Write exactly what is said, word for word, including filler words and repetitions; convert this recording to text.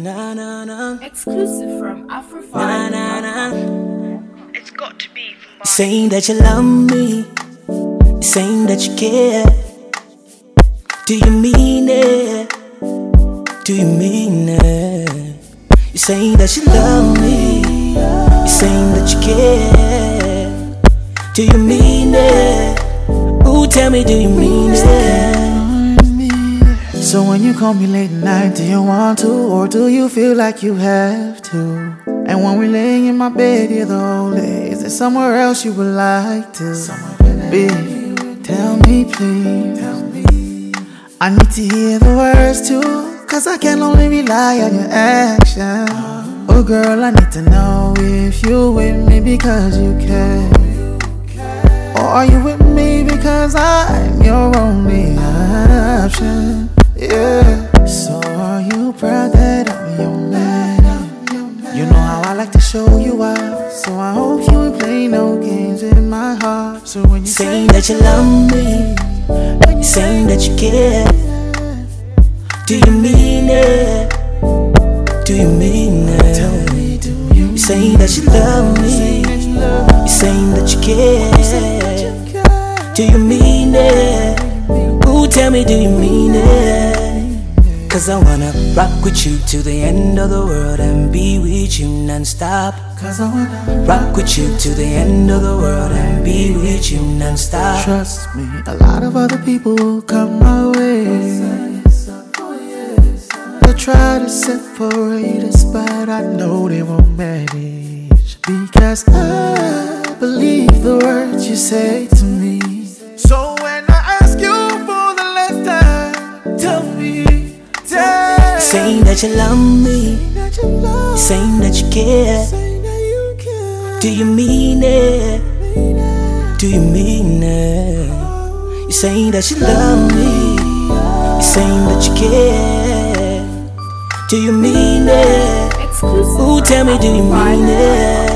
Na na na. Exclusive from Afrofi. Na na na. It's got to be from my Saying that you love me, saying that you care. Do you mean it? Do you mean it? You're saying that you love me, you're saying that you care. Do you mean it? Ooh, tell me, do you mean it? So when you call me late at night, do you want to, or do you feel like you have to? And when we're laying in my bed here the whole day, is there somewhere else you would like to be? Tell me please. I need to hear the words too, cause I can only rely on your action. Oh girl, I need to know if you with me because you care, or are you with me because I'm your only option? Yeah. So are you proud that I'm your man? You know how I like to show you out, so I hope you ain't play no games in my heart. So when you saying that you love me, saying that you care, do you mean it? Do you mean it? tell me, do you You're saying that you love me, you're saying that you care. Do you mean it? Ooh, tell me, do you mean it? Cause I wanna rock with you to the end of the world and be with you non-stop. Cause I wanna rock with you to the end of the world and be with you non-stop. Trust me, a lot of other people will come my way. They'll try to separate us, but I know they won't manage. Because I believe the words you say to me. So when I ask you for the last time, tell me, tell saying that you love me, saying that you care. Do you mean it? Do you mean it? You're saying that you love me, you're saying that you care. Do you mean it? Exclusive Ooh, tell me, from do you Afrofi. mean it?